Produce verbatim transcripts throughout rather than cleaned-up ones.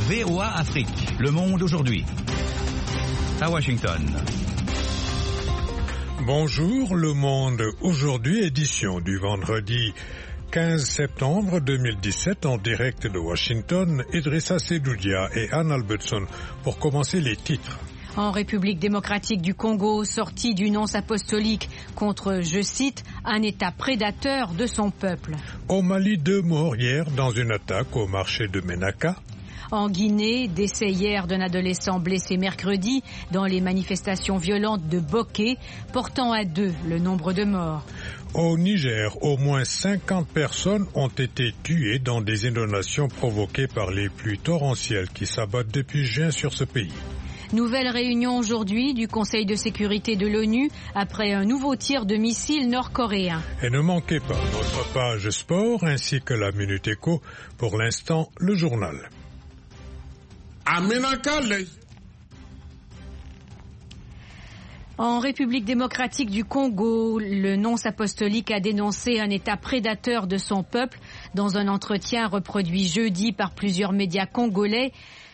V O A Afrique, Le Monde aujourd'hui. À Washington. Bonjour, Le Monde aujourd'hui, édition du vendredi quinze septembre deux mille dix-sept, en direct de Washington. Idrissa Sedoudia et Anne Albertson pour commencer les titres. En République démocratique du Congo, sortie du nonce apostolique contre, je cite, un État prédateur de son peuple. Au Mali, deux morts hier dans une attaque au marché de Ménaka. En Guinée, décès hier d'un adolescent blessé mercredi dans les manifestations violentes de Boké, portant à deux le nombre de morts. Au Niger, au moins cinquante personnes ont été tuées dans des inondations provoquées par les pluies torrentielles qui s'abattent depuis juin sur ce pays. Nouvelle réunion aujourd'hui du Conseil de sécurité de l'ONU après un nouveau tir de missiles nord-coréens. Et ne manquez pas notre page sport ainsi que la Minute Éco. Pour l'instant, le journal. En République démocratique du Congo, le nonce apostolique a dénoncé un État prédateur de son peuple dans un entretien reproduit jeudi par plusieurs médias congolais.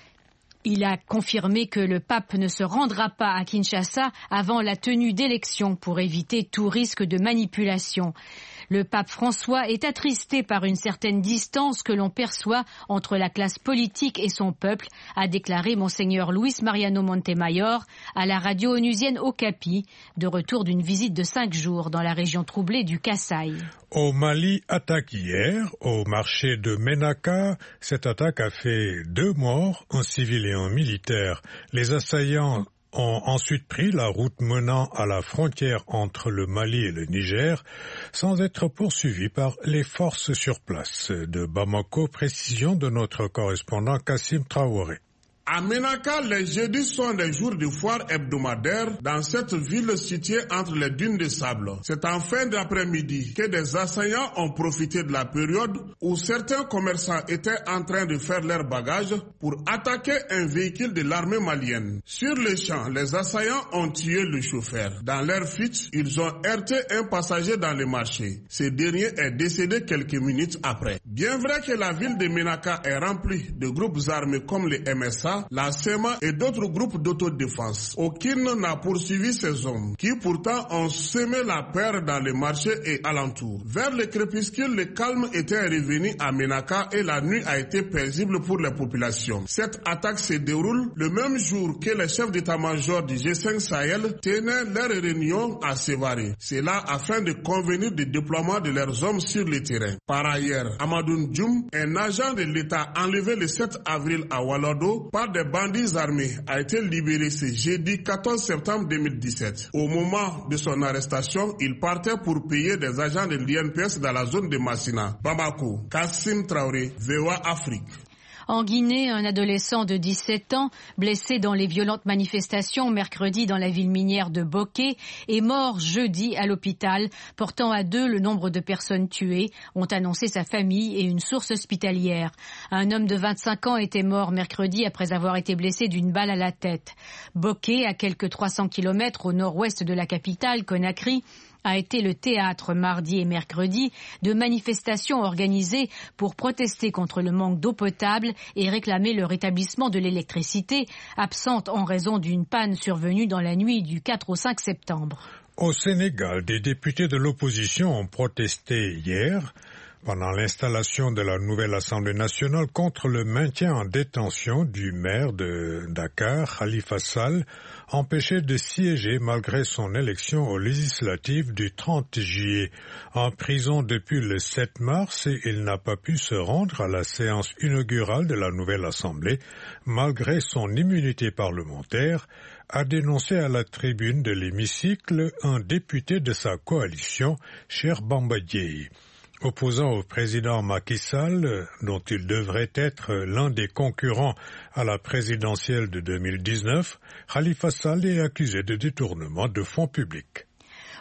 Il a confirmé que le pape ne se rendra pas à Kinshasa avant la tenue d'élections pour éviter tout risque de manipulation. Le pape François est attristé par une certaine distance que l'on perçoit entre la classe politique et son peuple, a déclaré Monseigneur Luis Mariano Montemayor à la radio onusienne Okapi, de retour d'une visite de cinq jours dans la région troublée du Kasaï. Au Mali, attaque hier au marché de Ménaka. Cette attaque a fait deux morts, un civil et un militaire. Les assaillants ont ensuite pris la route menant à la frontière entre le Mali et le Niger, sans être poursuivis par les forces sur place. De Bamako, précision de notre correspondant Kassim Traoré. À Ménaka, les jeudis sont des jours de foire hebdomadaire dans cette ville située entre les dunes de sable. C'est en fin d'après-midi que des assaillants ont profité de la période où certains commerçants étaient en train de faire leurs bagages pour attaquer un véhicule de l'armée malienne. Sur le champ, les assaillants ont tué le chauffeur. Dans leur fuite, ils ont heurté un passager dans le marché. Ce dernier est décédé quelques minutes après. Bien vrai que la ville de Ménaka est remplie de groupes armés comme les M S A, la S E M A et d'autres groupes d'autodéfense. Aucune n'a poursuivi ces hommes qui pourtant ont semé la peur dans les marchés et alentours. Vers le crépuscule, le calme était revenu à Ménaka et la nuit a été paisible pour les populations. Cette attaque se déroule le même jour que les chefs d'état-major du G cinq Sahel tenaient leur réunion à Sévaré. C'est là afin de convenir du déploiement de leurs hommes sur le terrain. Par ailleurs, Amadou Ndjoum, un agent de l'État enlevé le sept avril à Walado par des bandits armés, a été libéré ce jeudi quatorze septembre deux mille dix-sept. Au moment de son arrestation, il partait pour payer des agents de l'I N P S dans la zone de Massina. Bamako, Kassim Traoré, V O A Afrique. En Guinée, un adolescent de dix-sept ans, blessé dans les violentes manifestations mercredi dans la ville minière de Boké, est mort jeudi à l'hôpital, portant à deux le nombre de personnes tuées, ont annoncé sa famille et une source hospitalière. Un homme de vingt-cinq ans était mort mercredi après avoir été blessé d'une balle à la tête. Boké, à quelques trois cents kilomètres au nord-ouest de la capitale, Conakry, a été le théâtre mardi et mercredi de manifestations organisées pour protester contre le manque d'eau potable et réclamer le rétablissement de l'électricité, absente en raison d'une panne survenue dans la nuit du quatre au cinq septembre. Au Sénégal, des députés de l'opposition ont protesté hier pendant l'installation de la nouvelle Assemblée nationale contre le maintien en détention du maire de Dakar, Khalifa Sall, empêché de siéger malgré son élection aux législatives du trente juillet. En prison depuis le sept mars, il n'a pas pu se rendre à la séance inaugurale de la nouvelle Assemblée, malgré son immunité parlementaire, a dénoncé à la tribune de l'hémicycle un député de sa coalition, Cher Bamba Dièye. Opposant au président Macky Sall, dont il devrait être l'un des concurrents à la présidentielle de deux mille dix-neuf, Khalifa Sall est accusé de détournement de fonds publics.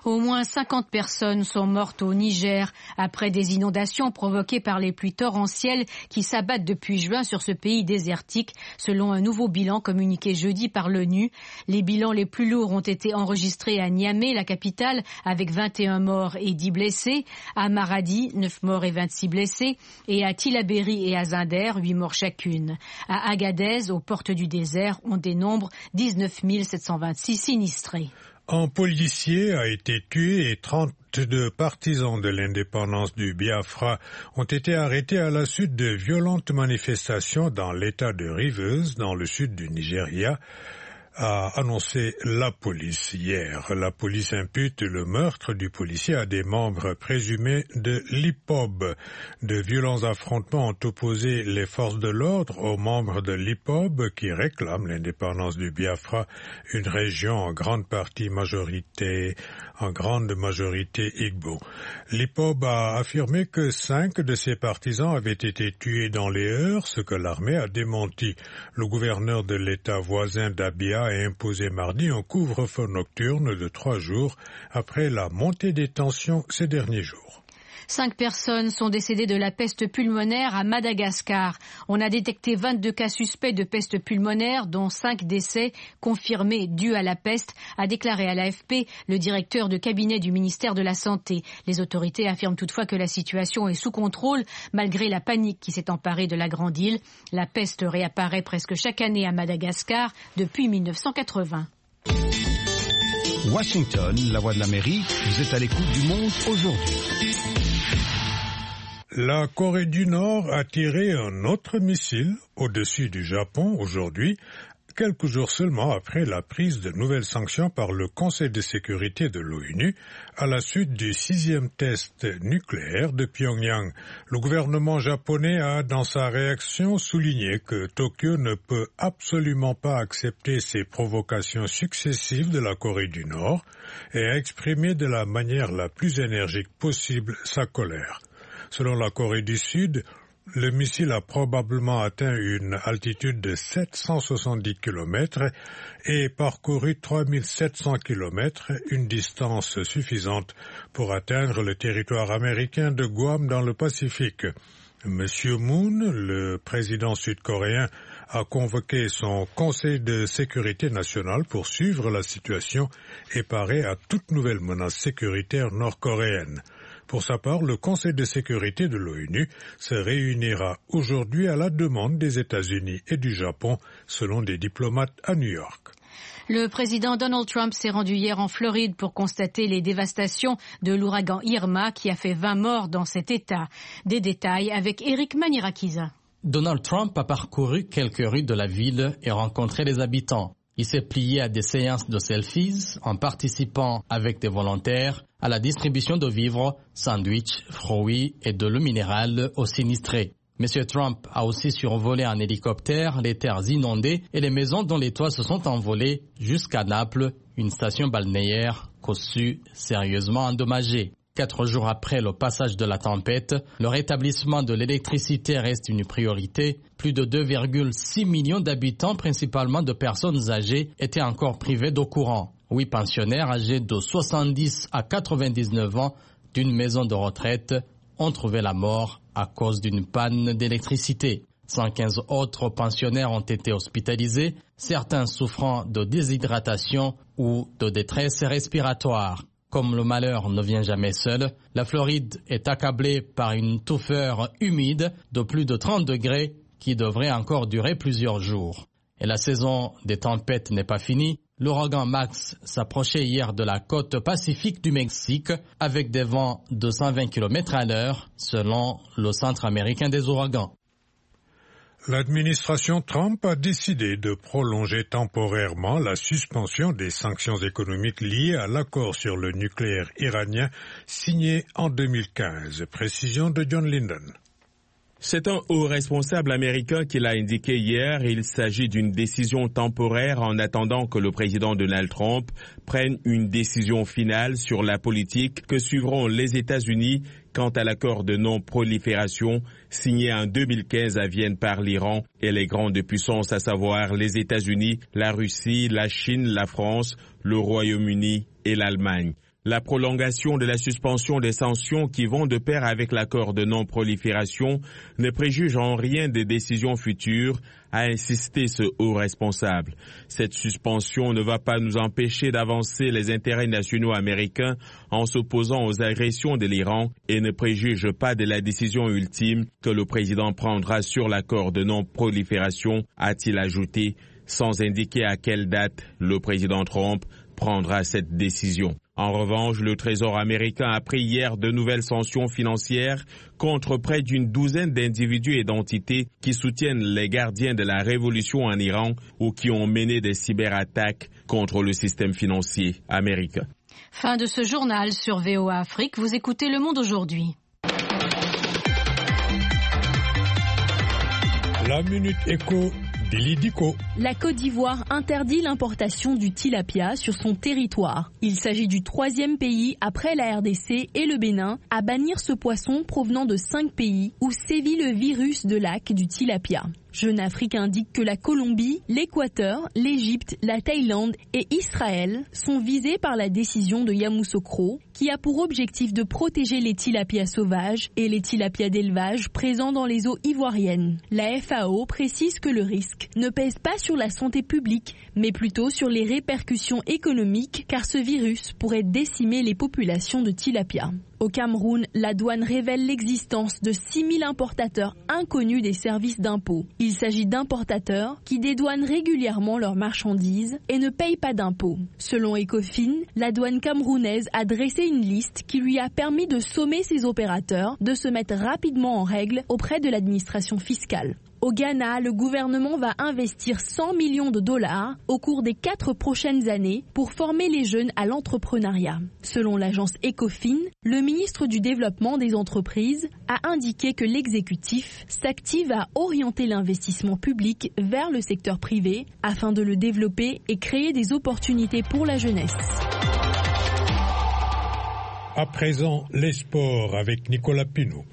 Au moins cinquante personnes sont mortes au Niger après des inondations provoquées par les pluies torrentielles qui s'abattent depuis juin sur ce pays désertique, selon un nouveau bilan communiqué jeudi par l'ONU. Les bilans les plus lourds ont été enregistrés à Niamey, la capitale, avec vingt et un morts et dix blessés, à Maradi, neuf morts et vingt-six blessés, et à Tillabéri et à Zinder, huit morts chacune. À Agadez, aux portes du désert, on dénombre dix-neuf mille sept cent vingt-six sinistrés. Un policier a été tué et trente-deux partisans de l'indépendance du Biafra ont été arrêtés à la suite de violentes manifestations dans l'état de Rivers, dans le sud du Nigeria, a annoncé la police hier. La police impute le meurtre du policier à des membres présumés de l'I P O B. De violents affrontements ont opposé les forces de l'ordre aux membres de l'I P O B qui réclament l'indépendance du Biafra, une région en grande partie majorité, en grande majorité Igbo. L'I P O B a affirmé que cinq de ses partisans avaient été tués dans les heurts, ce que l'armée a démenti. Le gouverneur de l'État voisin d'Abia a imposé mardi un couvre-feu nocturne de trois jours après la montée des tensions ces derniers jours. Cinq personnes sont décédées de la peste pulmonaire à Madagascar. On a détecté vingt-deux cas suspects de peste pulmonaire, dont cinq décès confirmés dus à la peste, a déclaré à l'A F P le directeur de cabinet du ministère de la Santé. Les autorités affirment toutefois que la situation est sous contrôle, malgré la panique qui s'est emparée de la grande île. La peste réapparaît presque chaque année à Madagascar depuis mille neuf cent quatre-vingts. Washington, la voix de l'Amérique, vous êtes à l'écoute du monde aujourd'hui. La Corée du Nord a tiré un autre missile au-dessus du Japon aujourd'hui, quelques jours seulement après la prise de nouvelles sanctions par le Conseil de sécurité de l'ONU à la suite du sixième test nucléaire de Pyongyang. Le gouvernement japonais a, dans sa réaction, souligné que Tokyo ne peut absolument pas accepter ces provocations successives de la Corée du Nord et a exprimé de la manière la plus énergique possible sa colère. Selon la Corée du Sud, le missile a probablement atteint une altitude de sept cent soixante-dix kilomètres et parcouru trois mille sept cents kilomètres, une distance suffisante pour atteindre le territoire américain de Guam dans le Pacifique. Monsieur Moon, le président sud-coréen, a convoqué son Conseil de sécurité nationale pour suivre la situation et parer à toute nouvelle menace sécuritaire nord-coréenne. Pour sa part, le Conseil de sécurité de l'ONU se réunira aujourd'hui à la demande des États-Unis et du Japon, selon des diplomates à New York. Le président Donald Trump s'est rendu hier en Floride pour constater les dévastations de l'ouragan Irma qui a fait vingt morts dans cet État. Des détails avec Eric Manirakiza. Donald Trump a parcouru quelques rues de la ville et rencontré les habitants. Il s'est plié à des séances de selfies en participant avec des volontaires à la distribution de vivres, sandwichs, fruits et de l'eau minérale aux sinistrés. Monsieur Trump a aussi survolé en hélicoptère les terres inondées et les maisons dont les toits se sont envolés jusqu'à Naples, une station balnéaire conçue sérieusement endommagée. Quatre jours après le passage de la tempête, le rétablissement de l'électricité reste une priorité. Plus de deux virgule six millions d'habitants, principalement de personnes âgées, étaient encore privés d'eau courant. Huit pensionnaires âgés de soixante-dix à quatre-vingt-dix-neuf ans d'une maison de retraite ont trouvé la mort à cause d'une panne d'électricité. cent quinze autres pensionnaires ont été hospitalisés, certains souffrant de déshydratation ou de détresse respiratoire. Comme le malheur ne vient jamais seul, la Floride est accablée par une touffeur humide de plus de trente degrés qui devrait encore durer plusieurs jours. Et la saison des tempêtes n'est pas finie. L'ouragan Max s'approchait hier de la côte pacifique du Mexique avec des vents de cent vingt kilomètres à l'heure selon le Centre américain des ouragans. L'administration Trump a décidé de prolonger temporairement la suspension des sanctions économiques liées à l'accord sur le nucléaire iranien signé en deux mille quinze. Précision de John Linden. C'est un haut responsable américain qui l'a indiqué hier. Il s'agit d'une décision temporaire en attendant que le président Donald Trump prenne une décision finale sur la politique que suivront les États-Unis quant à l'accord de non-prolifération signé en deux mille quinze à Vienne par l'Iran et les grandes puissances, à savoir les États-Unis, la Russie, la Chine, la France, le Royaume-Uni et l'Allemagne. La prolongation de la suspension des sanctions qui vont de pair avec l'accord de non-prolifération ne préjuge en rien des décisions futures, a insisté ce haut responsable. Cette suspension ne va pas nous empêcher d'avancer les intérêts nationaux américains en s'opposant aux agressions de l'Iran et ne préjuge pas de la décision ultime que le président prendra sur l'accord de non-prolifération, a-t-il ajouté, sans indiquer à quelle date le président Trump prendra cette décision. En revanche, le Trésor américain a pris hier de nouvelles sanctions financières contre près d'une douzaine d'individus et d'entités qui soutiennent les gardiens de la révolution en Iran ou qui ont mené des cyberattaques contre le système financier américain. Fin de ce journal sur V O A Afrique. Vous écoutez Le Monde aujourd'hui. La Minute Éco. La Côte d'Ivoire interdit l'importation du tilapia sur son territoire. Il s'agit du troisième pays après la R D C et le Bénin à bannir ce poisson provenant de cinq pays où sévit le virus de lac du tilapia. Jeune Afrique indique que la Colombie, l'Équateur, l'Égypte, la Thaïlande et Israël sont visés par la décision de Yamoussoukro qui a pour objectif de protéger les tilapias sauvages et les tilapias d'élevage présents dans les eaux ivoiriennes. La F A O précise que le risque ne pèse pas sur la santé publique, mais plutôt sur les répercussions économiques car ce virus pourrait décimer les populations de tilapia. Au Cameroun, la douane révèle l'existence de six mille importateurs inconnus des services d'impôts. Il s'agit d'importateurs qui dédouanent régulièrement leurs marchandises et ne payent pas d'impôts. Selon Ecofin, la douane camerounaise a dressé une liste qui lui a permis de sommer ses opérateurs de se mettre rapidement en règle auprès de l'administration fiscale. Au Ghana, le gouvernement va investir cent millions de dollars au cours des quatre prochaines années pour former les jeunes à l'entrepreneuriat. Selon l'agence Ecofin, le ministre du Développement des entreprises a indiqué que l'exécutif s'active à orienter l'investissement public vers le secteur privé afin de le développer et créer des opportunités pour la jeunesse. À présent, les sports avec Nicolas Pinault.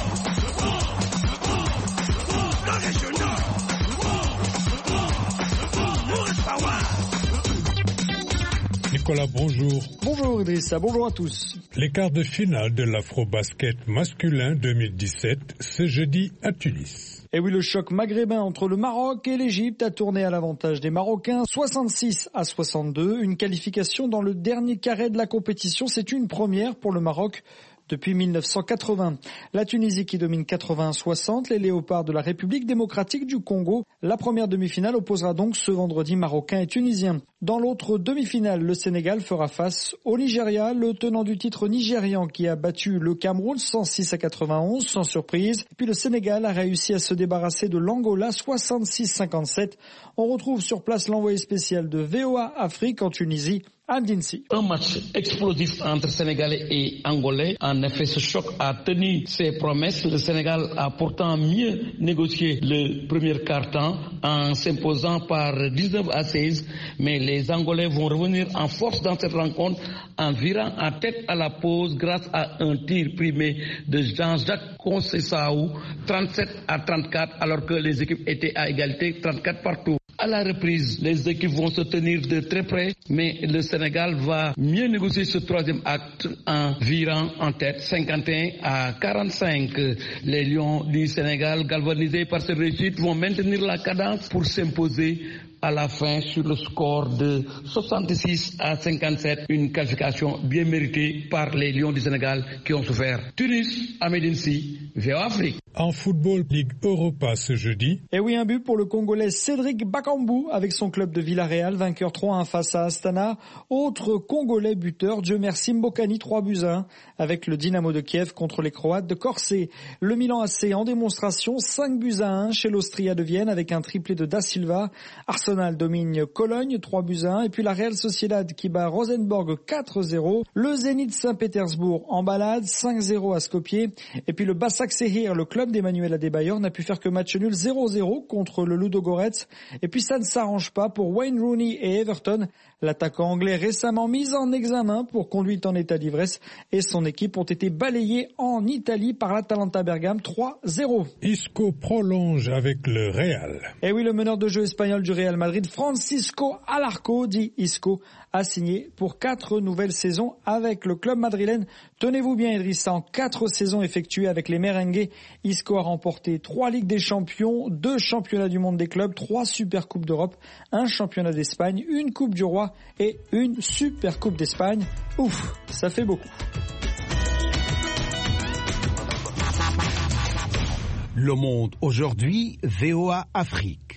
Nicolas, bonjour. Bonjour Idrissa, bonjour à tous. Les quarts de finale de l'Afro-Basket masculin deux mille dix-sept, ce jeudi à Tunis. Et oui, le choc maghrébin entre le Maroc et l'Égypte a tourné à l'avantage des Marocains, soixante-six à soixante-deux. Une qualification dans le dernier carré de la compétition, c'est une première pour le Maroc depuis mille neuf cent quatre-vingts. La Tunisie qui domine quatre-vingts à soixante, les Léopards de la République démocratique du Congo. La première demi-finale opposera donc ce vendredi Marocains et Tunisiens. Dans l'autre demi-finale, le Sénégal fera face au Nigeria, le tenant du titre nigérian qui a battu le Cameroun cent six à quatre-vingt-onze, sans surprise. Et puis le Sénégal a réussi à se débarrasser de l'Angola soixante-six à cinquante-sept. On retrouve sur place l'envoyé spécial de V O A Afrique en Tunisie, Andinsi. Un match explosif entre Sénégalais et Angolais. En effet, ce choc a tenu ses promesses. Le Sénégal a pourtant mieux négocié le premier quart-temps en s'imposant par dix-neuf à seize. Mais les Angolais vont revenir en force dans cette rencontre en virant en tête à la pause grâce à un tir primé de Jean-Jacques Conceição, trente-sept à trente-quatre, alors que les équipes étaient à égalité, trente-quatre partout. À la reprise, les équipes vont se tenir de très près, mais le Sénégal va mieux négocier ce troisième acte en virant en tête, cinquante et un à quarante-cinq. Les Lions du Sénégal, galvanisés par cette réussite, vont maintenir la cadence pour s'imposer à la fin sur le score de soixante-six à cinquante-sept, une qualification bien méritée par les Lions du Sénégal qui ont souffert. Tunis, Ahmedinsi, V O A Afrique. En football, Ligue Europa ce jeudi. Et oui, un but pour le Congolais Cédric Bakambu avec son club de Villarreal, vainqueur trois à un face à Astana. Autre Congolais buteur, Dieu merci Mbokani, trois buts à un avec le Dynamo de Kiev contre les Croates de Corsé. Le Milan A C en démonstration, cinq buts à un chez l'Austria de Vienne avec un triplé de Da Silva. Arsenal domine Cologne, trois buts à un. Et puis la Real Sociedad qui bat Rosenborg quatre zéro. Le Zénith Saint-Pétersbourg en balade, cinq zéro à Skopje. Et puis le Başakşehir, le club d'Emmanuel Adebayor, n'a pu faire que match nul zéro zéro contre le Ludogorets. Et puis ça ne s'arrange pas pour Wayne Rooney et Everton. L'attaquant anglais récemment mis en examen pour conduite en état d'ivresse et son équipe ont été balayés en Italie par l'Atalanta Bergame trois zéro. Isco prolonge avec le Real. Et oui, le meneur de jeu espagnol du Real Madrid Madrid. Francisco Alarco, dit Isco, a signé pour quatre nouvelles saisons avec le club madrilène. Tenez-vous bien, Idrissa, en quatre saisons effectuées avec les merengues, Isco a remporté trois Ligues des Champions, deux Championnats du monde des clubs, trois Supercoupes d'Europe, un Championnat d'Espagne, une Coupe du Roi et une Supercoupe d'Espagne. Ouf, ça fait beaucoup. Le Monde aujourd'hui, V O A Afrique.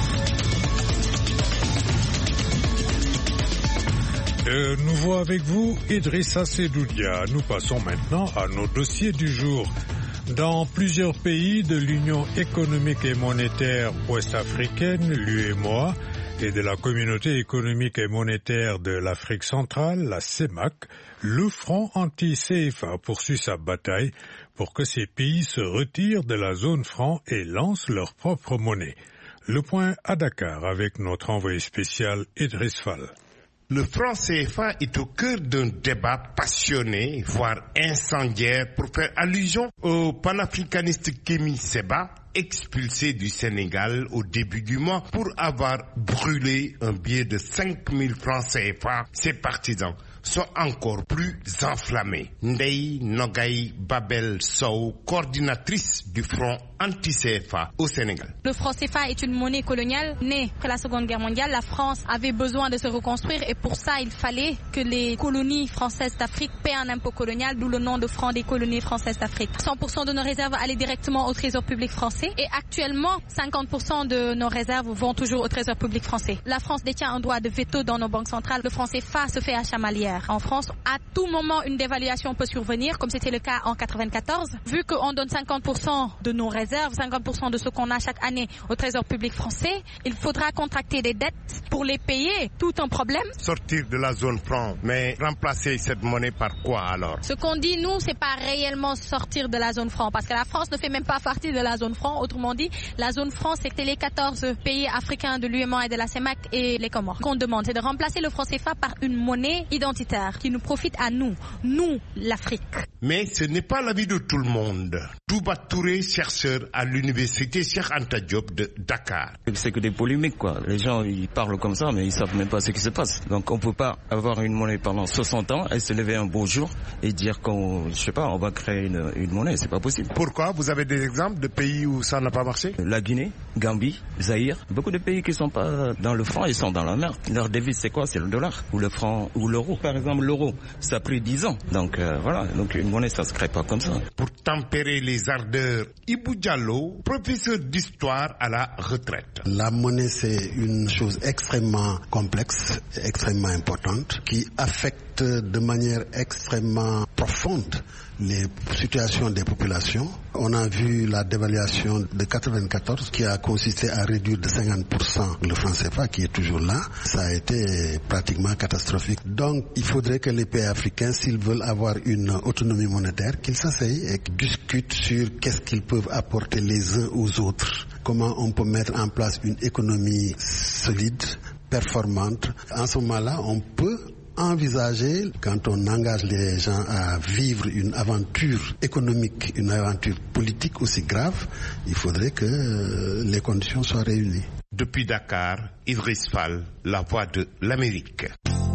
De nouveau avec vous, Idrissa Sedoudia. Nous passons maintenant à nos dossiers du jour. Dans plusieurs pays de l'Union économique et monétaire ouest-africaine, l'U E M O A, et de la Communauté économique et monétaire de l'Afrique centrale, la CEMAC, le front anti-C F A poursuit sa bataille pour que ces pays se retirent de la zone franc et lancent leur propre monnaie. Le point à Dakar avec notre envoyé spécial Idriss Fall. Le franc C F A est au cœur d'un débat passionné, voire incendiaire, pour faire allusion au panafricaniste Kémi Séba, expulsé du Sénégal au début du mois pour avoir brûlé un billet de cinq mille francs C F A. Ses partisans sont encore plus enflammés. Ndeye Nogay Babel Sow, coordinatrice du front anti-C F A au Sénégal. Le franc C F A est une monnaie coloniale née après la Seconde Guerre mondiale. La France avait besoin de se reconstruire et pour ça il fallait que les colonies françaises d'Afrique paient un impôt colonial, d'où le nom de franc des colonies françaises d'Afrique. cent pour cent de nos réserves allaient directement au trésor public français et actuellement cinquante pour cent de nos réserves vont toujours au trésor public français. La France détient un droit de veto dans nos banques centrales. Le franc C F A se fait à chamalière. En France, à tout moment, une dévaluation peut survenir, comme c'était le cas en quatre-vingt-quatorze. Vu qu'on donne cinquante pour cent de nos réserves, cinquante pour cent de ce qu'on a chaque année au trésor public français, il faudra contracter des dettes pour les payer. Tout un problème. Sortir de la zone franc, mais remplacer cette monnaie par quoi alors? Ce qu'on dit, nous, c'est pas réellement sortir de la zone franc, parce que la France ne fait même pas partie de la zone franc. Autrement dit, la zone franc, c'était les quatorze pays africains de l'U E M O A et de la CEMAC et les Comores. Ce qu'on demande, c'est de remplacer le franc C F A par une monnaie identitaire qui nous profite à nous, nous, l'Afrique. Mais ce n'est pas l'avis de tout le monde. Touba Touré, chercheur à l'université Cheikh Anta Diop de Dakar. C'est que des polémiques, quoi. Les gens, ils parlent comme ça, mais ils savent même pas ce qui se passe. Donc on peut pas avoir une monnaie pendant soixante ans et se lever un beau jour et dire qu'on, je sais pas, on va créer une, une monnaie. C'est pas possible. Pourquoi? Vous avez des exemples de pays où ça n'a pas marché? La Guinée, Gambie, Zaïre. Beaucoup de pays qui sont pas dans le franc, ils sont dans la merde. Leur devise, c'est quoi? C'est le dollar ou le franc ou l'euro. Par exemple, l'euro, ça a pris dix ans. Donc euh, voilà, donc une monnaie, ça se crée pas comme ça. Pour tempérer les ardeurs, Ibou Diallo, professeur d'histoire à la retraite. La monnaie, c'est une chose extrêmement complexe, extrêmement importante, qui affecte de manière extrêmement profonde les situations des populations. On a vu la dévaluation de quatre-vingt-quatorze qui a consisté à réduire de cinquante pour cent le franc C F A qui est toujours là. Ça a été pratiquement catastrophique. Donc il faudrait que les pays africains, s'ils veulent avoir une autonomie monétaire, qu'ils s'asseyent et qu'ils discutent sur qu'est-ce qu'ils peuvent apporter les uns aux autres. Comment on peut mettre en place une économie solide, performante. En ce moment-là, on peut envisager, quand on engage les gens à vivre une aventure économique, une aventure politique aussi grave, il faudrait que les conditions soient réunies. Depuis Dakar, Idriss Fall, la voix de l'Amérique.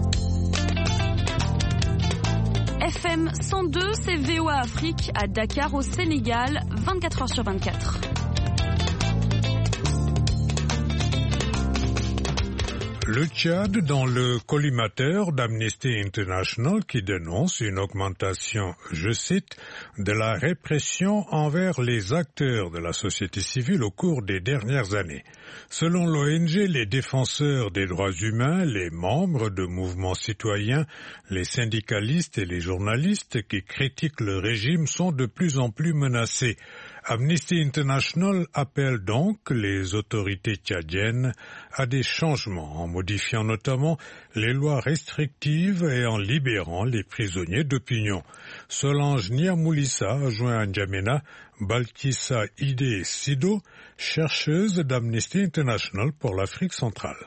F M cent deux, c'est V O A Afrique à Dakar au Sénégal, vingt-quatre heures sur vingt-quatre. Le Tchad dans le collimateur d'Amnesty International qui dénonce une augmentation, je cite, de la répression envers les acteurs de la société civile au cours des dernières années. Selon l'O N G, les défenseurs des droits humains, les membres de mouvements citoyens, les syndicalistes et les journalistes qui critiquent le régime sont de plus en plus menacés. Amnesty International appelle donc les autorités tchadiennes à des changements en modifiant notamment les lois restrictives et en libérant les prisonniers d'opinion. Solange Niamoulissa a joint à N'Djamena Balkissa Ide Sido, chercheuse d'Amnesty International pour l'Afrique centrale.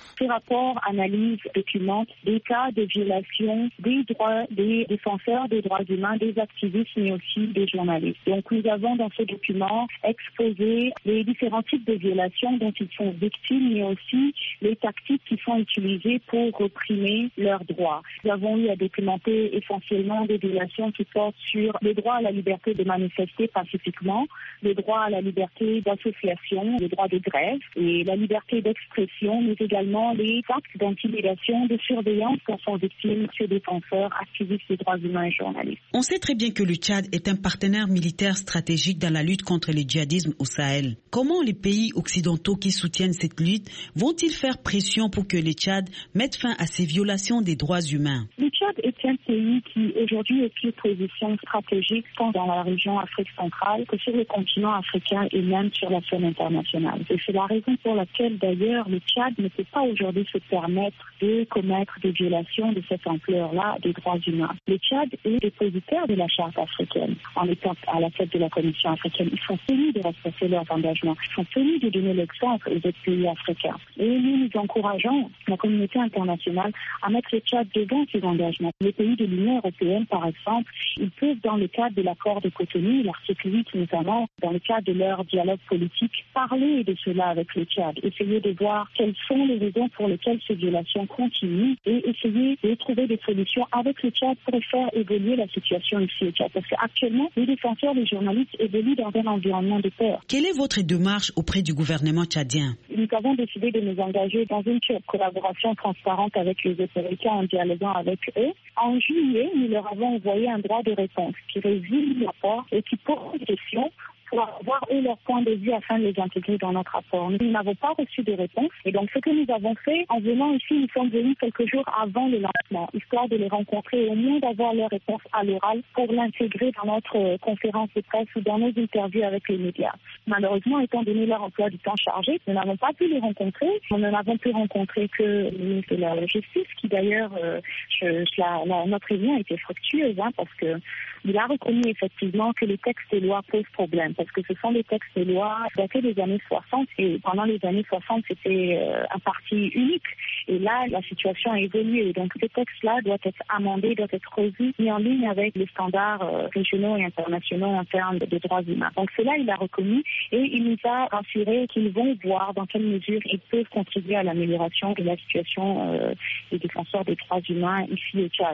Ces rapports analysent, documentent des cas de violation des droits des défenseurs des droits humains, des activistes, mais aussi des journalistes. Donc nous avons dans ce document exposé les différents types de violations dont ils sont victimes, mais aussi les tactiques qui sont utilisées pour réprimer leurs droits. Nous avons eu à documenter essentiellement des violations qui portent sur le droit à la liberté de manifester pacifiquement, le droit à la liberté d'association, le droit de grève et la liberté d'expression, mais également les actes d'intimidation, de surveillance dont sont victimes ces défenseurs, activistes des droits humains et journalistes. On sait très bien que le Tchad est un partenaire militaire stratégique dans la lutte contre le djihadisme au Sahel. Comment les pays occidentaux qui soutiennent cette lutte vont-ils faire pression pour que le Tchad mette fin à ces violations des droits humains? Le Tchad est un pays qui aujourd'hui occupe une position stratégique tant dans la région Afrique centrale que sur le continent africain et même sur la scène internationale. Et c'est la raison pour laquelle d'ailleurs le Tchad ne peut pas aujourd'hui se permettre de commettre des violations de cette ampleur-là des droits humains. Le Tchad est dépositaire de la charte africaine. En étant à la tête de la Commission africaine, ils sont tenus de respecter leurs engagements. Ils sont tenus de donner l'exemple aux autres pays africains. Et nous, nous encourageons la communauté internationale à mettre le Tchad devant ces engagements. Les pays de l'Union européenne, par exemple, ils peuvent, dans le cadre de l'accord de Cotonou, l'article huit notamment, dans le cadre de leur dialogue politique, parler de cela avec le Tchad, essayer de voir quelles sont les raisons pour lesquelles ces violations continuent et essayer de trouver des solutions avec le Tchad pour faire évoluer la situation ici au Tchad. Parce qu'actuellement, les défenseurs, les journalistes évoluent dans un environnement de peur. Quelle est votre démarche auprès du gouvernement tchadien? Nous avons décidé de nous engager dans une collaboration transparente avec les autorités en dialoguant avec eux. En juillet, nous leur avons envoyé un droit de réponse qui résume le rapport et qui pose des questions pour avoir eux leur point de vue afin de les intégrer dans notre rapport. Nous n'avons pas reçu de réponse et donc ce que nous avons fait en venant ici, nous sommes venus quelques jours avant le lancement, histoire de les rencontrer et au moins d'avoir leur réponse à l'oral pour l'intégrer dans notre conférence de presse ou dans nos interviews avec les médias. Malheureusement, étant donné leur emploi du temps chargé, nous n'avons pas pu les rencontrer. Nous n'avons pu rencontrer que le ministre de la Justice, qui d'ailleurs, euh, je, je, la, la, notre réunion a été fructueuse hein, parce que il a reconnu effectivement que les textes de loi posent problème, parce que ce sont des textes de loi datés des années soixante, et pendant les années soixante, c'était euh, un parti unique. Et là, la situation a évolué. Donc, ces textes-là doivent être amendés, doivent être revus, mis en ligne avec les standards euh, régionaux et internationaux en termes de, de droits humains. Donc, cela, il a reconnu et il nous a rassuré qu'ils vont voir dans quelle mesure ils peuvent contribuer à l'amélioration de la situation euh, des défenseurs des droits humains ici au Tchad.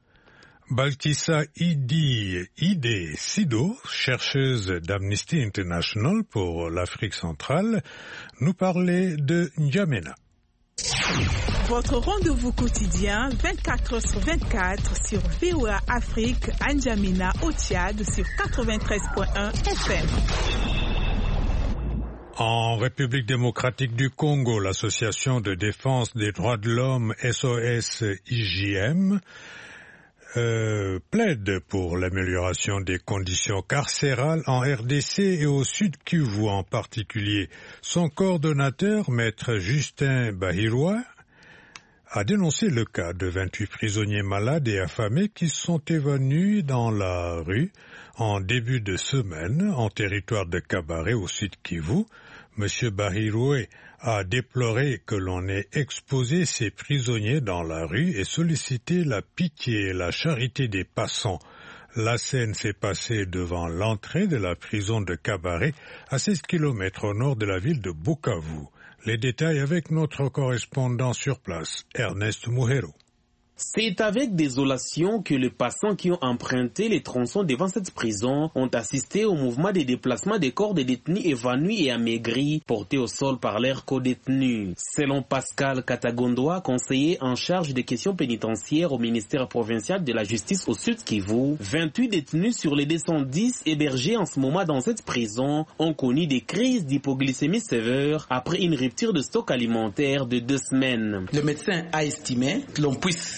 Balkissa Idi Ide Sido, chercheuse d'Amnesty International pour l'Afrique centrale, nous parlait de N'Djamena. Votre rendez-vous quotidien vingt-quatre heures sur vingt-quatre sur V O A Afrique à N'Djamena au Tchad sur quatre-vingt-treize point un F M. En République démocratique du Congo, l'association de défense des droits de l'homme S O S I J M Euh, plaide pour l'amélioration des conditions carcérales en R D C et au Sud Kivu en particulier. Son coordonnateur, maître Justin Bahiroua, a dénoncé le cas de vingt-huit prisonniers malades et affamés qui sont évanouis dans la rue en début de semaine en territoire de Kabare au Sud Kivu. Monsieur Bahiroua a déploré que l'on ait exposé ces prisonniers dans la rue et sollicité la pitié et la charité des passants. La scène s'est passée devant l'entrée de la prison de Kabare, à seize kilomètres au nord de la ville de Bukavu. Les détails avec notre correspondant sur place, Ernest Muhero. C'est avec désolation que les passants qui ont emprunté les tronçons devant cette prison ont assisté au mouvement de déplacement des corps des détenus évanouis et amaigris portés au sol par leurs co-détenus. Selon Pascal Katagondoa, conseiller en charge des questions pénitentiaires au ministère provincial de la justice au Sud Kivu, vingt-huit détenus sur les deux cent dix hébergés en ce moment dans cette prison ont connu des crises d'hypoglycémie sévère après une rupture de stock alimentaire de deux semaines. Le médecin a estimé que l'on puisse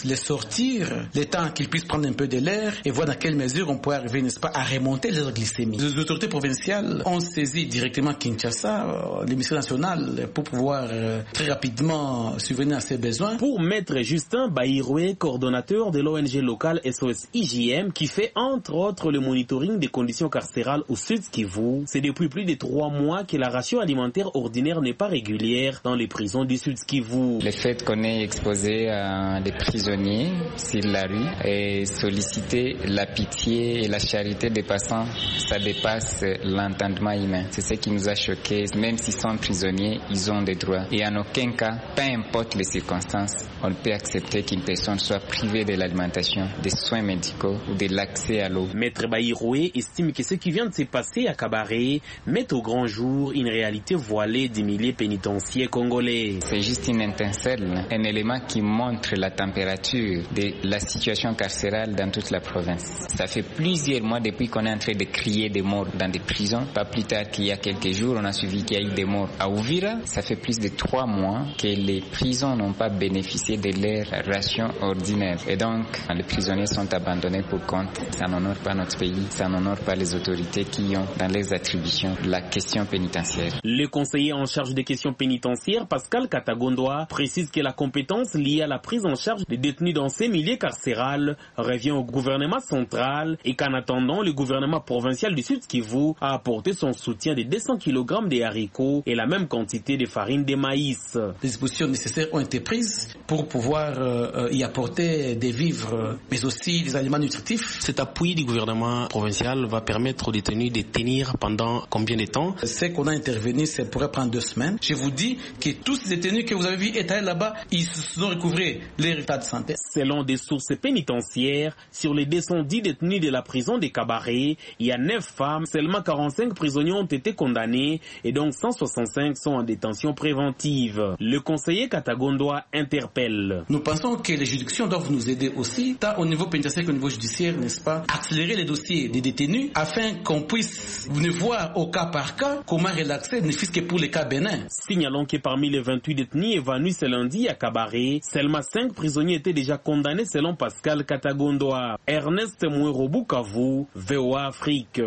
les sortir, le temps qu'ils puissent prendre un peu de l'air et voir dans quelle mesure on pourrait arriver, n'est-ce pas, à remonter leur glycémie. Les autorités provinciales ont saisi directement Kinshasa, l'émission nationale, pour pouvoir euh, très rapidement subvenir à ses besoins. Pour Maître Justin Baïroué, coordonnateur de l'O N G locale S O S I J M, qui fait entre autres le monitoring des conditions carcérales au Sud Kivu, c'est depuis plus de trois mois que la ration alimentaire ordinaire n'est pas régulière dans les prisons du Sud Kivu. Le fait qu'on est exposé à des prisonniers sur la rue et solliciter la pitié et la charité des passants, ça dépasse l'entendement humain. C'est ce qui nous a choqués. Même s'ils sont prisonniers, ils ont des droits. Et en aucun cas, peu importe les circonstances, on peut accepter qu'une personne soit privée de l'alimentation, des soins médicaux ou de l'accès à l'eau. Maître Baïroué estime que ce qui vient de se passer à Kabaré met au grand jour une réalité voilée des milliers pénitentiaires congolais. C'est juste une étincelle, un élément qui montre la température de la situation carcérale dans toute la province. Ça fait plusieurs mois depuis qu'on est en train de crier des morts dans des prisons. Pas plus tard qu'il y a quelques jours, on a suivi qu'il y a eu des morts à Uvira. Ça fait plus de trois mois que les prisons n'ont pas bénéficié de leur ration ordinaire. Et donc, les prisonniers sont abandonnés pour compte. Ça n'honore pas notre pays, ça n'honore pas les autorités qui ont dans les attributions la question pénitentiaire. Le conseiller en charge des questions pénitentiaires, Pascal Katagondoa, précise que la compétence liée à la prise en charge des détenus dans ces milieux carcérales revient au gouvernement central et qu'en attendant, le gouvernement provincial du Sud Kivu a apporté son soutien de deux cents kilogrammes de haricots et la même quantité de farine de maïs. Les dispositions nécessaires ont été prises pour pouvoir euh, y apporter des vivres, mais aussi des aliments nutritifs. Cet appui du gouvernement provincial va permettre aux détenus de tenir pendant combien de temps? C'est qu'on a intervenu, ça pourrait prendre deux semaines. Je vous dis que tous ces détenus que vous avez vus étalés là-bas, ils se sont recouvrés leur état de santé. Selon des sources pénitentiaires, sur les deux cent dix détenus de la prison de Kabaré, il y a neuf femmes, seulement quarante-cinq prisonniers ont été condamnés et donc cent soixante-cinq sont en détention préventive. Le conseiller Katagondoa interpelle. Nous pensons que les juridictions doivent nous aider aussi, tant au niveau pénitentiaire qu'au niveau judiciaire, n'est-ce pas, accélérer les dossiers des détenus afin qu'on puisse venir voir au cas par cas comment relaxer, ne fût-ce que pour les cas bénins. Signalons que parmi les vingt-huit détenus évanouis ce lundi à Kabaré, seulement cinq prisonniers étaient déjà condamnés selon Pascal Katagondoa. Ernest Mouero Bukavu, V O A Afrique.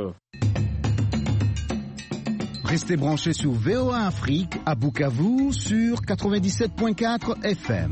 Restez branchés sur V O A Afrique à Bukavu sur quatre-vingt-dix-sept point quatre F M.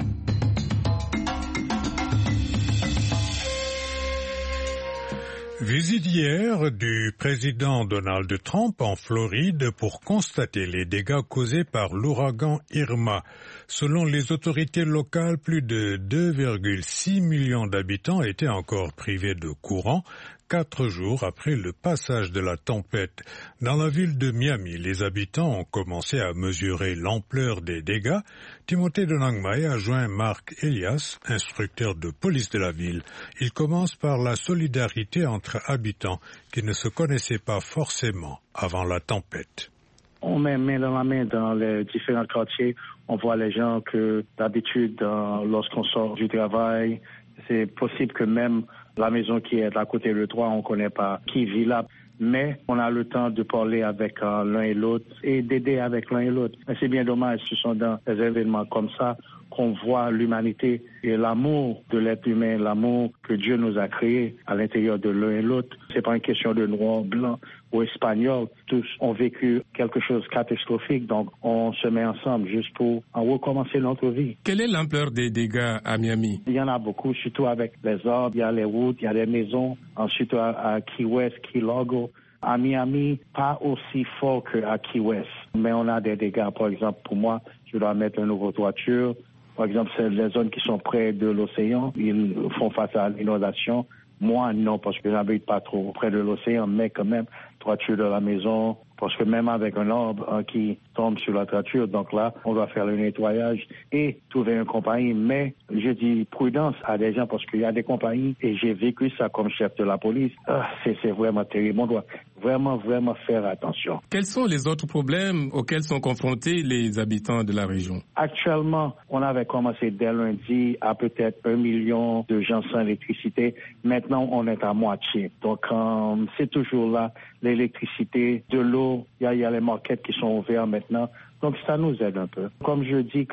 Visite hier du président Donald Trump en Floride pour constater les dégâts causés par l'ouragan Irma. Selon les autorités locales, plus de deux virgule six millions d'habitants étaient encore privés de courant quatre jours après le passage de la tempête. Dans la ville de Miami, les habitants ont commencé à mesurer l'ampleur des dégâts. Timothée de Nangmai a joint Marc Elias, instructeur de police de la ville. Il commence par la solidarité entre habitants qui ne se connaissaient pas forcément avant la tempête. On met main dans la main dans les différents quartiers. On voit les gens que d'habitude, lorsqu'on sort du travail, c'est possible que même la maison qui est à côté de toi, on ne connaît pas qui vit là. Mais on a le temps de parler avec euh, l'un et l'autre et d'aider avec l'un et l'autre. Mais c'est bien dommage, ce sont dans des événements comme ça qu'on voit l'humanité et l'amour de l'être humain, l'amour que Dieu nous a créé à l'intérieur de l'un et l'autre. C'est pas une question de noir, blanc ou espagnol. Tous ont vécu quelque chose de catastrophique, donc on se met ensemble juste pour recommencer notre vie. Quelle est l'ampleur des dégâts à Miami? Il y en a beaucoup, surtout avec les arbres, il y a les routes, il y a les maisons, ensuite à, à Key West, Key Largo. À Miami, pas aussi fort qu'à Key West, mais on a des dégâts. Par exemple, pour moi, je dois mettre une nouvelle toiture. Par exemple, c'est les zones qui sont près de l'océan, ils font face à l'inondation. Moi, non, parce que j'habite pas trop près de l'océan, mais quand même, toiture de la maison, parce que même avec un arbre hein, qui tombe sur la toiture, donc là, on doit faire le nettoyage et trouver une compagnie. Mais je dis prudence à des gens parce qu'il y a des compagnies et j'ai vécu ça comme chef de la police. Ah, c'est, c'est vraiment terrible. On doit vraiment, vraiment faire attention. Quels sont les autres problèmes auxquels sont confrontés les habitants de la région? Actuellement, on avait commencé dès lundi à peut-être un million de gens sans électricité. Maintenant, on est à moitié. Donc, euh, c'est toujours là, l'électricité, de l'eau. Il y a, il y a les markets qui sont ouverts maintenant. Donc, ça nous aide un peu. Comme je dis que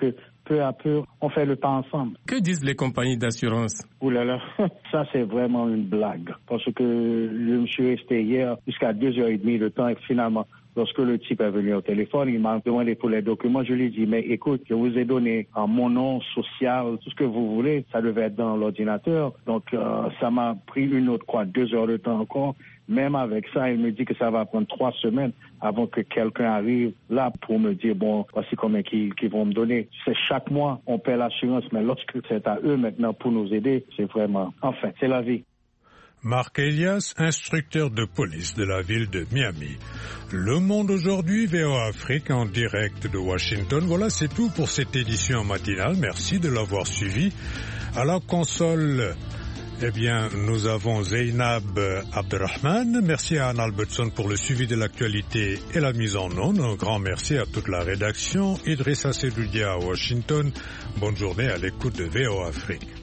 peu à peu, on fait le pas ensemble. Que disent les compagnies d'assurance? Ouh là là, ça c'est vraiment une blague. Parce que je me suis resté hier jusqu'à deux heures trente de temps et finalement, lorsque le type est venu au téléphone, il m'a demandé pour les documents. Je lui ai dit, mais écoute, je vous ai donné en mon nom social, tout ce que vous voulez. Ça devait être dans l'ordinateur. Donc, euh, ça m'a pris une autre, quoi, deux heures de temps encore. Même avec ça, il me dit que ça va prendre trois semaines avant que quelqu'un arrive là pour me dire, bon, voici combien qu'ils, qu'ils vont me donner. C'est chaque mois, on paie l'assurance, mais lorsque c'est à eux maintenant pour nous aider, c'est vraiment, enfin, c'est la vie. Marc Elias, instructeur de police de la ville de Miami. Le Monde aujourd'hui, V O A Afrique en direct de Washington. Voilà, c'est tout pour cette édition matinale. Merci de l'avoir suivi. À la console, eh bien, nous avons Zeynab Abderrahman. Merci à Anne Albertson pour le suivi de l'actualité et la mise en onde. Un grand merci à toute la rédaction. Idrissa Sedoudia à Washington. Bonne journée à l'écoute de V O A Afrique.